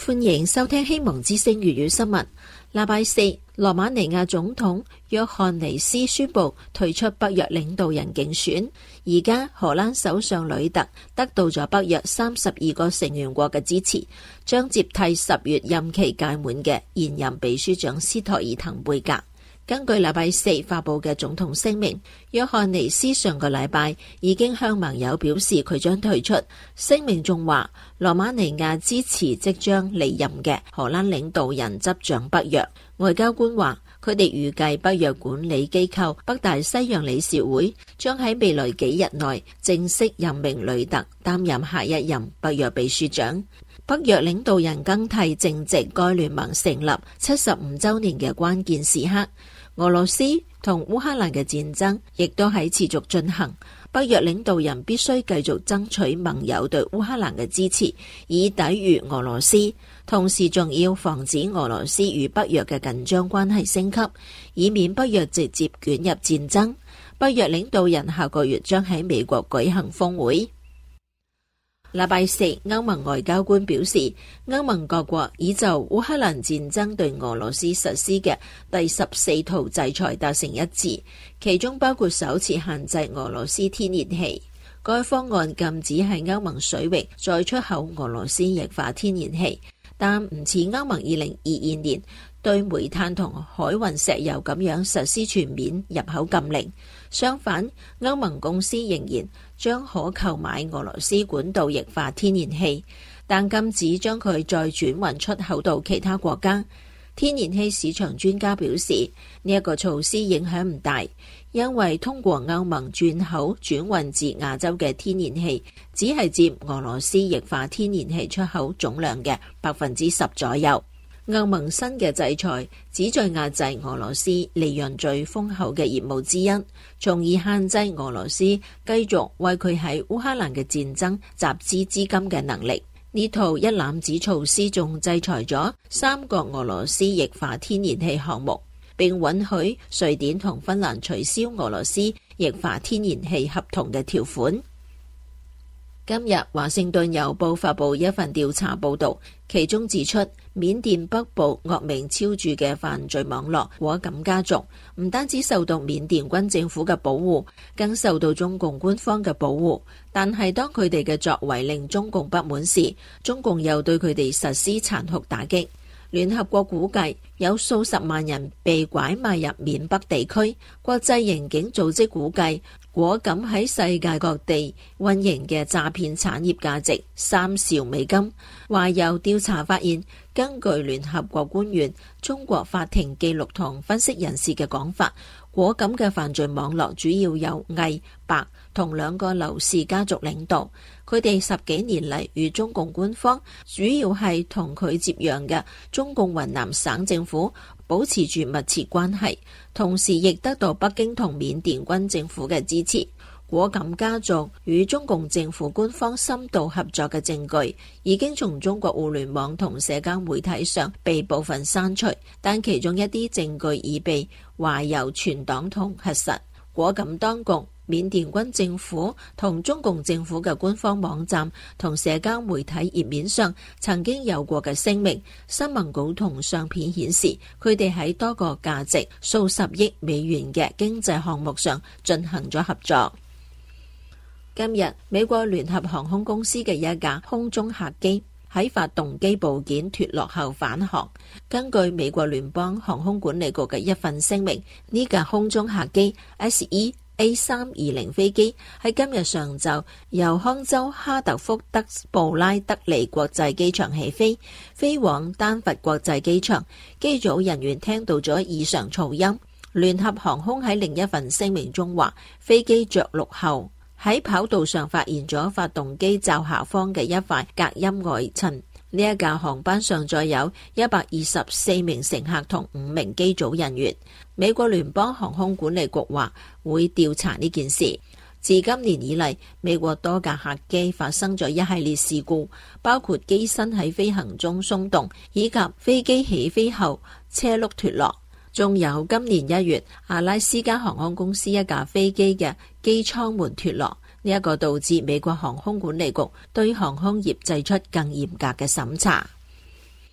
歡迎收聽希望之聲粵語新聞。禮拜四，羅馬尼亞總統約翰尼斯宣布退出北約領導人競選。而家荷蘭首相呂特得到咗北約32個成員國嘅支持，將接替10月任期屆滿嘅現任秘書長斯托爾滕貝格。根據禮拜四發佈嘅總統聲明，約翰尼斯上個禮拜已經向盟友表示佢將退出。聲明仲話，羅馬尼亞支持即將離任嘅荷蘭領導人執掌北約。外交官話，佢哋預計北約管理機構北大西洋理事會將喺未來幾日內正式任命呂特擔任下一任北約秘書長。北約領導人更替正值該聯盟成立75週年嘅關鍵時刻。俄羅斯同烏克蘭嘅戰爭亦都喺持續進行，北約領導人必須繼續爭取盟友對烏克蘭嘅支持，以抵禦俄羅斯，同時仲要防止俄羅斯與北約嘅緊張關係升級，以免北約直接捲入戰爭。北約領導人下個月將喺美國舉行峰會。禮拜四，歐盟外交官表示，歐盟各國已就烏克蘭戰爭對俄羅斯實施嘅第14套制裁達成一致，其中包括首次限制俄羅斯天然氣。該方案禁止喺歐盟水域再出口俄羅斯液化天然氣，但唔似歐盟2022年對煤炭同海運石油咁樣實施全面入口禁令。相反，歐盟公司仍然將可購買俄羅斯管道液化天然氣，但禁止將佢再轉運出口到其他國家。天然氣市場專家表示，呢一個措施影響唔大，因為通過歐盟轉口轉運至亞洲嘅天然氣只係佔俄羅斯液化天然氣出口總量嘅10%左右。歐盟新嘅制裁旨在壓制俄羅斯利潤最豐厚嘅業務之一，從而限制俄羅斯繼續為佢喺烏克蘭嘅戰爭集資資金嘅能力。呢套一攬子措施仲制裁咗3個俄羅斯液化天然氣項目，並允許瑞典同芬蘭取消俄羅斯液化天然氣合同嘅條款。今日華盛頓郵報發佈一份調查報道，其中指出，緬甸北部惡名昭著嘅犯罪網絡果敢家族，唔單止受到緬甸軍政府嘅保護，更受到中共官方嘅保護。但係當佢哋嘅作為令中共不滿時，中共又對佢哋實施殘酷打擊。聯合國估計有數十萬人被拐賣入緬北地區，國際刑警組織估計果敢喺世界各地運營嘅詐騙產業價值3兆美金。華郵調查發現，根據聯合國官員、中國法庭記錄同分析人士嘅講法，果敢嘅犯罪網絡主要由魏、白同2個劉氏家族領導，佢哋10幾年嚟與中共官方，主要係同佢接壤嘅中共雲南省政府保持住密切關係，同時亦得到北京同緬甸軍政府嘅支持。果敢家族與中共政府官方深度合作嘅證據已經從中國互聯網同社交媒體上被部分刪除，但其中一啲證據已被華郵存檔同核實。果敢當局、緬甸軍政府同中共政府嘅官方網站同社交媒體頁面上曾經有過嘅聲明、新聞稿同相片顯示，佢哋喺多個價值數十億美元嘅經濟項目上進行咗合作。今日，美國聯合航空公司嘅一架空中客機喺發動機部件脫落後返航。根據美國聯邦航空管理局嘅一份聲明，呢架空中客機 SEA-320 飛機喺今日上晝由康州哈特福德布拉德利國際機場起飛，飛往丹佛國際機場。機組人員聽到咗異常噪音。聯合航空喺另一份聲明中話，飛機着陸後喺跑道上發現咗發動機罩下方嘅一塊隔音外襯。呢一架航班上載有124名乘客同5名機組人員。美國聯邦航空管理局話會調查呢件事。自今年以嚟，美國多架客機發生咗一系列事故，包括機身喺飛行中鬆動，以及飛機起飛後車轆脫落。仲有今年1月，阿拉斯加航空公司一架飛機嘅機艙門脫落，呢一個導致美國航空管理局對航空業祭出更嚴格嘅審查。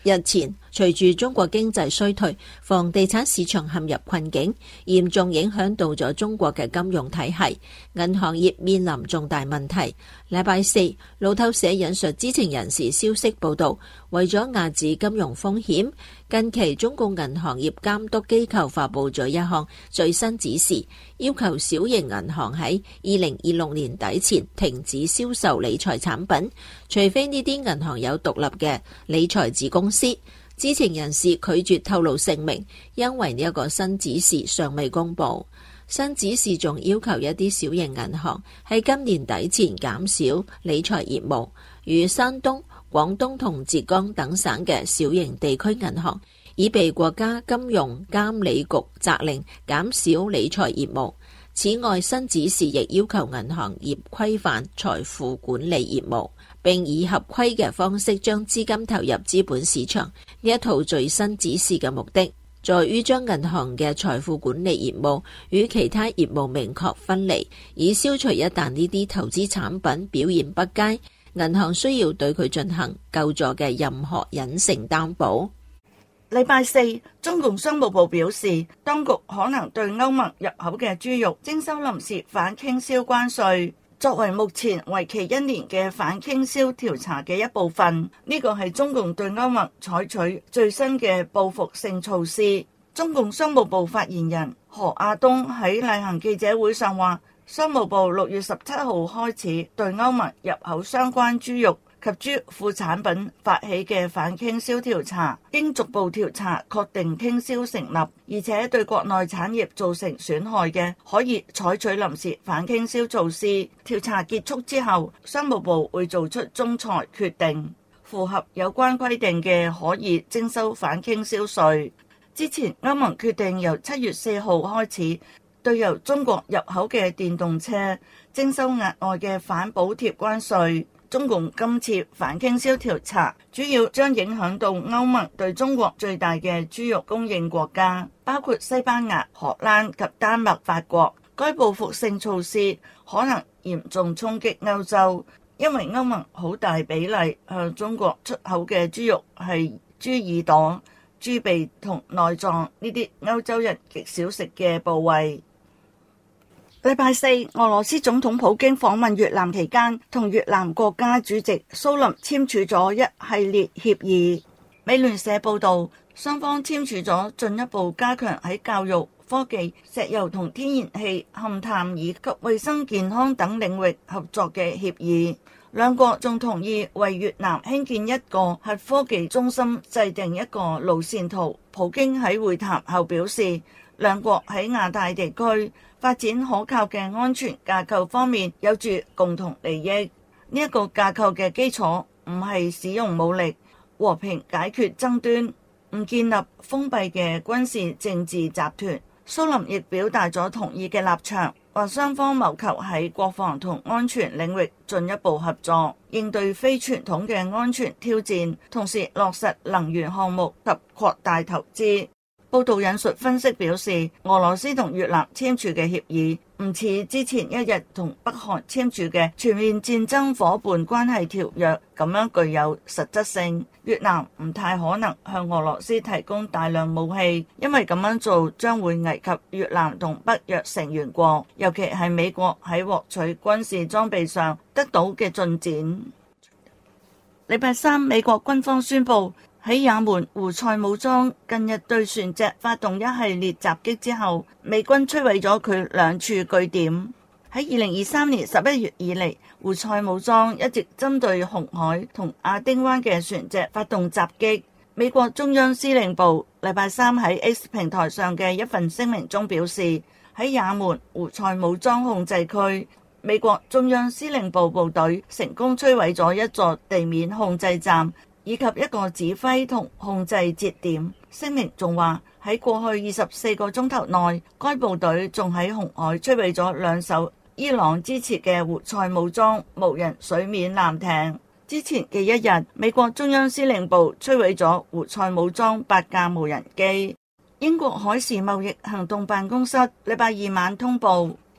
日前，隨住中國經濟衰退，房地產市場陷入困境，嚴重影響到咗中國嘅金融體系，銀行業面臨重大問題。禮拜四，路透社引述知情人士消息報道，為咗遏止金融風險，近期中共銀行業監督機構發佈咗一項最新指示，要求小型銀行喺2026年底前停止銷售理財產品，除非呢啲銀行有獨立嘅理財子公司。知情人士拒絕透露姓名，因為呢一個新指示尚未公布。新指示仲要求一啲小型銀行喺今年底前減少理財業務，如山東、廣東同浙江等省嘅小型地區銀行，已被國家金融監理局責令減少理財業務。此外，新指示亦要求銀行業規範財富管理業務，並以合規嘅方式將資金投入資本市場。呢一套最新指示嘅目的，在於將銀行嘅財富管理業務與其他業務明確分離，以消除一旦呢啲投資產品表現不佳，銀行需要對佢進行救助嘅任何隱性擔保。 禮拜四，中共商務部表示，當局可能對歐盟入口嘅豬肉徵收臨時反傾銷關稅，作為目前為期1年嘅反傾銷調查嘅一部分。呢個係中共對歐盟採取最新嘅報復性措施。中共商務部發言人何亞東喺例行記者會上話，商務部6月17號開始對歐盟入口相關豬肉及豬副產品發起嘅反傾銷調查，經逐步調查確定傾銷成立，而且對國內產業造成損害嘅，可以採取臨時反傾銷措施。調查結束之後，商務部會做出仲裁決定，符合有關規定嘅可以徵收反傾銷稅。之前歐盟決定由7月4號開始對由中國入口嘅電動車徵收額外嘅反補貼關稅。中共今次反傾銷調查主要將影響到歐盟對中國最大嘅豬肉供應國家，包括西班牙、荷蘭及丹麥、法國。該報復性措施可能嚴重衝擊歐洲，因為歐盟好大比例向中國出口嘅豬肉係豬耳朵、豬鼻同內臟呢啲歐洲人極少食嘅部位。禮拜四，俄羅斯總統普京訪問越南期間，同越南國家主席蘇林簽署咗一系列協議。美聯社報道，雙方簽署咗進一步加強喺教育、科技、石油同天然氣、勘探以及衛生健康等領域合作嘅協議。兩國仲同意為越南興建一個核科技中心制定一個路線圖。普京喺會談後表示，兩國喺亞太地區發展可靠嘅安全架構方面有住共同利益。呢一個架構嘅基礎唔係使用武力，和平解決爭端，唔建立封閉嘅軍事政治集團。蘇林亦表達咗同意嘅立場，話雙方謀求喺國防同安全領域進一步合作，應對非傳統嘅安全挑戰，同時落實能源項目及擴大投資。報道引述分析表示，俄羅斯同越南簽署嘅協議唔似之前一日同北韓簽署嘅全面戰爭夥伴關係條約咁樣具有實質性。越南唔太可能向俄羅斯提供大量武器，因為咁樣做將會危及越南同北約成員國，尤其係美國喺獲取軍事裝備上得到嘅進展。禮拜三，美國軍方宣布，喺也門胡塞武裝近日對船隻發動一系列襲擊之後，美軍摧毀咗佢2處據點。喺2023年11月以嚟，胡塞武裝一直針對紅海同亞丁灣嘅船隻發動襲擊。美國中央司令部禮拜三喺 X 平台上嘅一份聲明中表示，喺也門胡塞武裝控制區，美國中央司令部部隊成功摧毀咗一座地面控制站，以及一個指揮同控制節點。聲明仲話喺過去24個鐘頭內，該部隊仲喺紅海摧毀咗2艘伊朗支持嘅胡塞武裝無人水面艦艇。之前嘅一日，美國中央司令部摧毀咗胡塞武裝8架無人機。英國海事貿易行動辦公室禮拜二晚通報，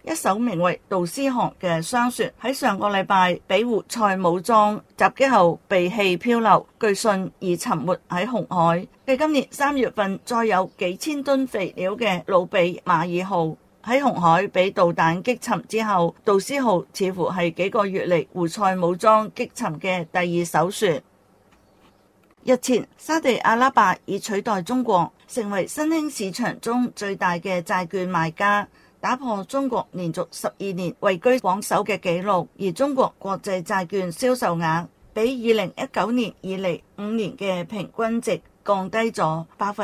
一艘名為杜斯航嘅商船喺上個禮拜俾胡塞武裝襲擊後被棄漂流，據信已沉沒喺紅海。繼今年3月份載有幾千噸肥料嘅魯比馬爾號喺紅海被導彈擊沉之後，杜斯號似乎係幾個月嚟胡塞武裝擊沉嘅第二艘船。日前，沙地阿拉伯已取代中國成為新興市場中最大嘅債券賣家，打破中國連續12年位居榜首嘅紀錄，而中國國際債券銷售額比2019年以嚟5年嘅平均值降低咗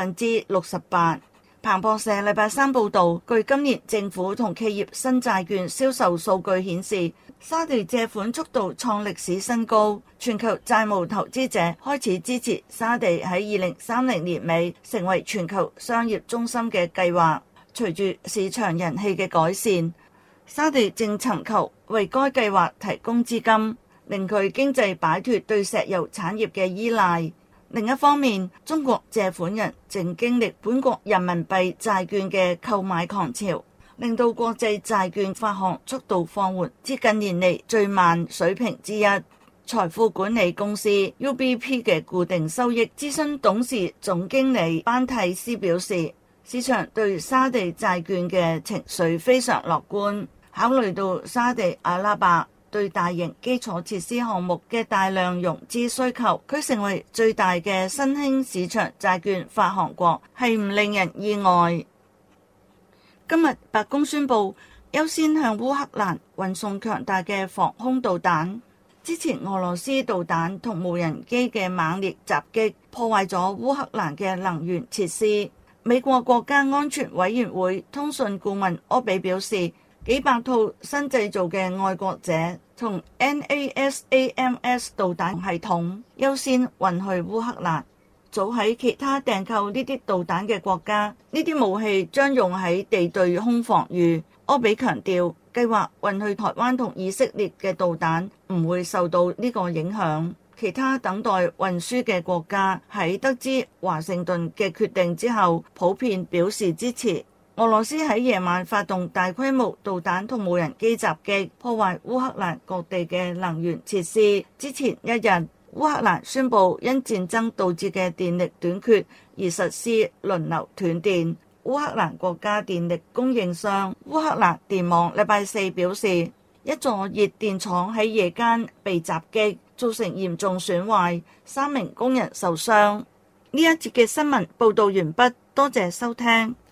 68%。彭博社禮拜三報導，據今年政府同企業新債券銷售數據顯示，沙地借款速度創歷史新高，全球債務投資者開始支持沙地喺2030年尾成為全球商業中心嘅計劃。隨住市場人氣嘅改善，沙地正尋求為該計劃提供資金，令佢經濟擺脫對石油產業嘅依賴。另一方面，中國借款人正經歷本國人民幣債券嘅購買狂潮，令到國際債券發行速度放緩至近年嚟最慢水平之一。財富管理公司 UBP 嘅固定收益諮詢董事總經理班蒂斯表示，市場對沙地債券嘅情緒非常樂觀，考慮到沙地阿拉伯對大型基礎設施項目嘅大量融資需求，佢成為最大嘅新興市場債券發行國係唔令人意外。今日白宮宣布優先向烏克蘭運送強大嘅防空導彈。之前俄羅斯導彈同無人機嘅猛烈襲擊破壞咗烏克蘭嘅能源設施。美國國家安全委員會通訊顧問柯比表示，幾百套新製造嘅愛國者同 NASAMS 導彈系統優先運去烏克蘭。早喺其他訂購呢啲導彈嘅國家，呢啲武器將用喺地對空防禦。柯比強調，計劃運去台灣同以色列嘅導彈唔會受到呢個影響。其他等待運輸嘅國家喺得知華盛頓嘅決定之後，普遍表示支持。俄羅斯喺夜晚發動大規模導彈同無人機襲擊，破壞烏克蘭各地嘅能源設施。之前一日，烏克蘭宣布因戰爭導致嘅電力短缺而實施輪流斷電。烏克蘭國家電力供應商烏克蘭電網禮拜四表示，一座熱電廠喺夜間被襲擊，造成嚴重損壞，3名工人受傷。呢一節嘅新聞報導完畢，多謝收聽。